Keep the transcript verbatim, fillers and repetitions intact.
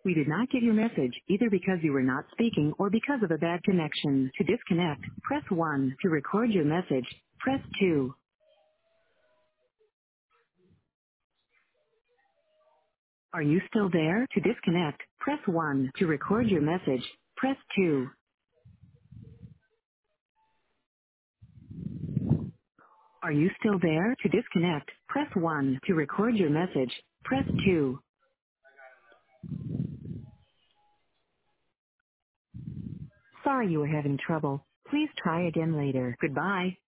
We did not get your message either because you were not speaking or because of a bad connection. To disconnect, press one. To record your message, press two. Are you still there? To disconnect, press one. To record your message, press two. Are you still there? To disconnect, press one. To record your message, press two. Sorry you were having trouble. Please try again later. Goodbye.